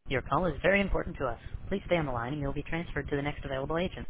Your call is very important to us. Please stay on the line and you'll be transferred to the next available agent.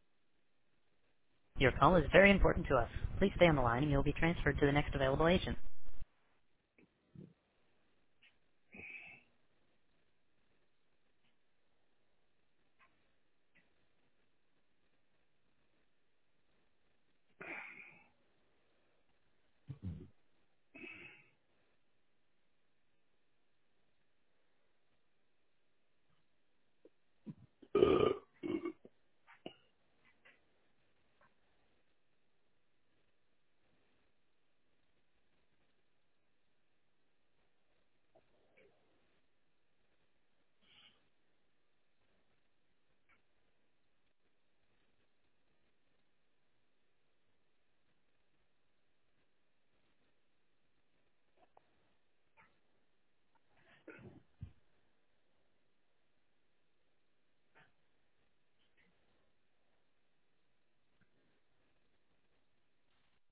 Your call is very important to us. Please stay on the line and you'll be transferred to the next available agent.